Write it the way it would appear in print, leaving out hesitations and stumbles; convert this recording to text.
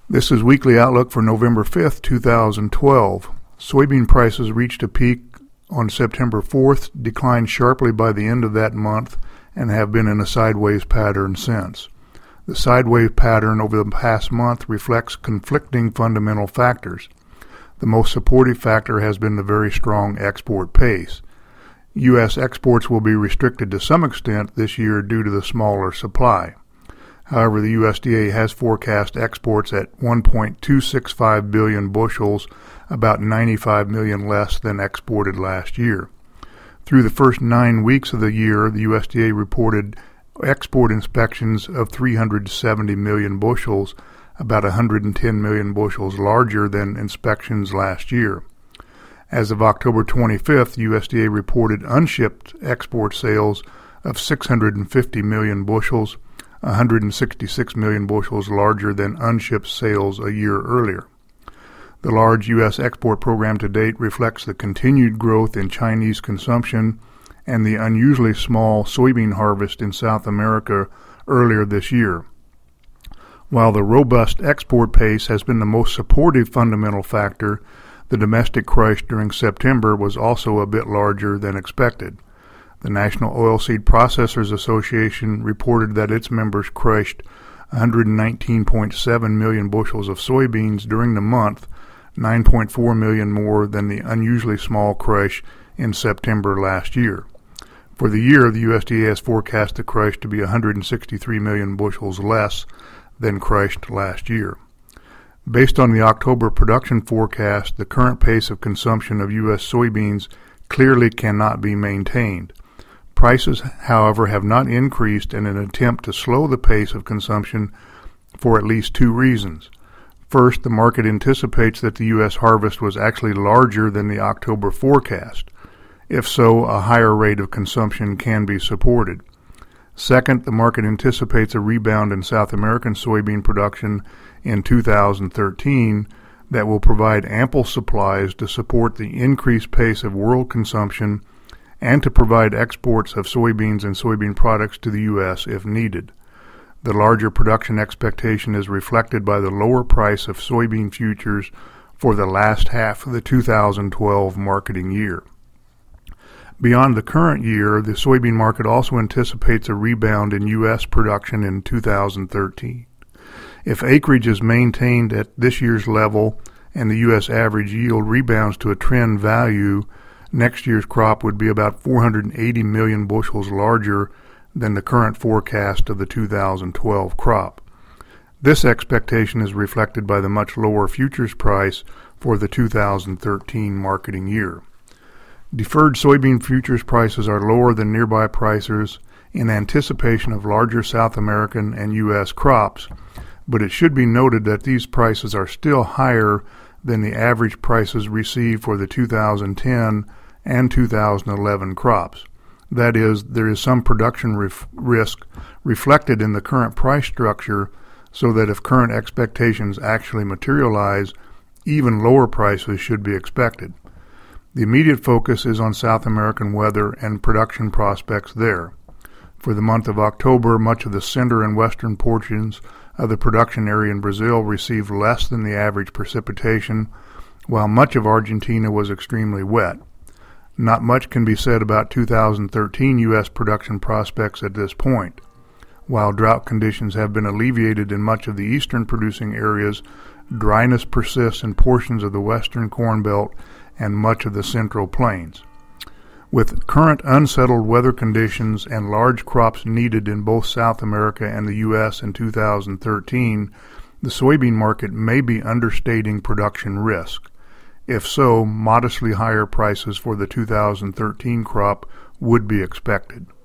This is Weekly Outlook for November 5th, 2012. Soybean prices reached a peak on September 4th, declined sharply by the end of that month, and have been in a sideways pattern since. The sideways pattern over the past month reflects conflicting fundamental factors. The most supportive factor has been the very strong export pace. U.S. exports will be restricted to some extent this year due to the smaller supply. However, the USDA has forecast exports at 1.265 billion bushels, about 95 million less than exported last year. Through the first 9 weeks of the year, the USDA reported export inspections of 370 million bushels, about 110 million bushels larger than inspections last year. As of October 25th, USDA reported unshipped export sales of 650 million bushels, 166 million bushels larger than unshipped sales a year earlier. The large U.S. export program to date reflects the continued growth in Chinese consumption and the unusually small soybean harvest in South America earlier this year. While the robust export pace has been the most supportive fundamental factor, the domestic crush during September was also a bit larger than expected. The National Oilseed Processors Association reported that its members crushed 119.7 million bushels of soybeans during the month, 9.4 million more than the unusually small crush in September last year. For the year, the USDA has forecast the crush to be 163 million bushels less than crushed last year. Based on the October production forecast, the current pace of consumption of U.S. soybeans clearly cannot be maintained. Prices, however, have not increased in an attempt to slow the pace of consumption for at least two reasons. First, the market anticipates that the U.S. harvest was actually larger than the October forecast. If so, a higher rate of consumption can be supported. Second, the market anticipates a rebound in South American soybean production in 2013 that will provide ample supplies to support the increased pace of world consumption and to provide exports of soybeans and soybean products to the U.S. if needed. The larger production expectation is reflected by the lower price of soybean futures for the last half of the 2012 marketing year. Beyond the current year, the soybean market also anticipates a rebound in U.S. production in 2013. If acreage is maintained at this year's level and the U.S. average yield rebounds to a trend value, next year's crop would be about 480 million bushels larger than the current forecast of the 2012 crop. This expectation is reflected by the much lower futures price for the 2013 marketing year. Deferred soybean futures prices are lower than nearby prices in anticipation of larger South American and U.S. crops, but it should be noted that these prices are still higher than the average prices received for the 2010 and 2011 crops. That is, there is some production risk reflected in the current price structure so that if current expectations actually materialize, even lower prices should be expected. The immediate focus is on South American weather and production prospects there. For the month of October, much of the center and western portions of the production area in Brazil received less than the average precipitation, while much of Argentina was extremely wet. Not much can be said about 2013 U.S. production prospects at this point. While drought conditions have been alleviated in much of the eastern producing areas, dryness persists in portions of the western Corn Belt and much of the Central Plains. With current unsettled weather conditions and large crops needed in both South America and the U.S. in 2013, the soybean market may be understating production risk. If so, modestly higher prices for the 2013 crop would be expected.